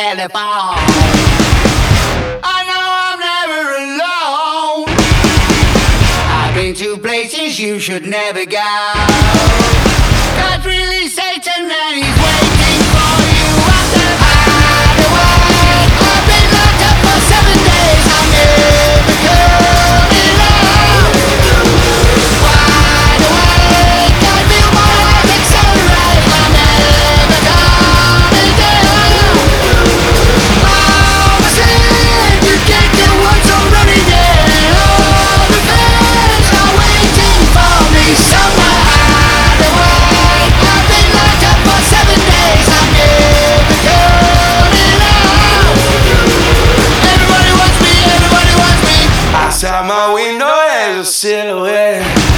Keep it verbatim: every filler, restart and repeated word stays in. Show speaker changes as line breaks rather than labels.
telephone. I know I'm never alone. I've been to places you should never go. God's really Satan and he's waiting for you out the hideaway. I've been locked up for seven days. I'm never coming out. Wide awake, I feel my heart accelerate. I'm never coming down. I'm asleep, you can't get what's already there. All the fans are waiting for me somewhere. Hide away, I've been locked up for seven days. I'm never coming out. Everybody wants me, everybody wants me.
Outside my window there's a silhouette.